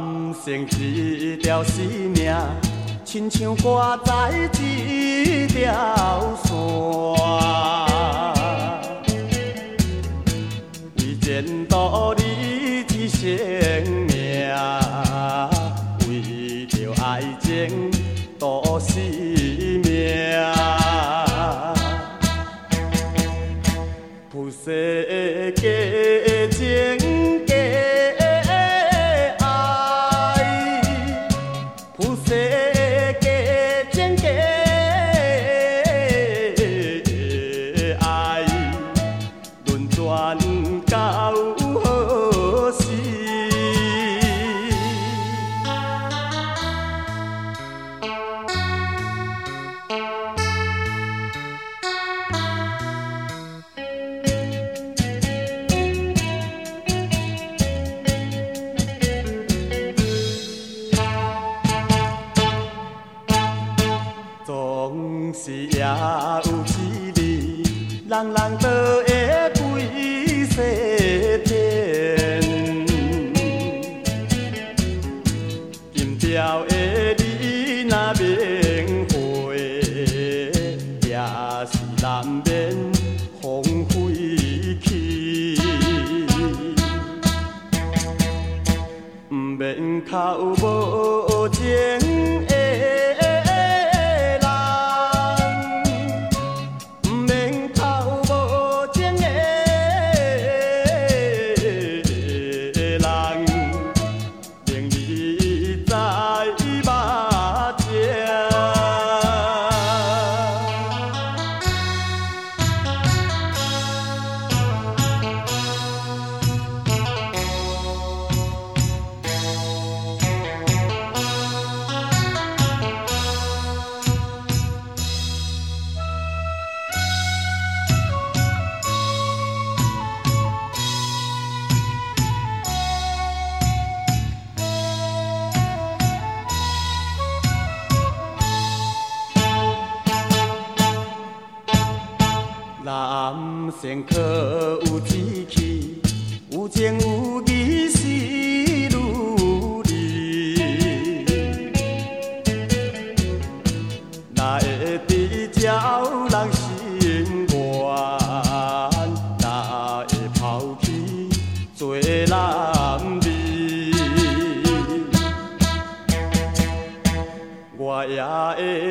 成一条生命，亲像挂在一条线。为前途你一生命，为着爱情赌性命。世界情假爱，世界情假爱，轮转到何时？总是也有一日，人人都会归西天。金条的你若明慧，也是难免风飞去。不免靠无情的。男性可有志气，有情有义是如你，哪会比照人心愿，哪会抛弃做男儿，我也会。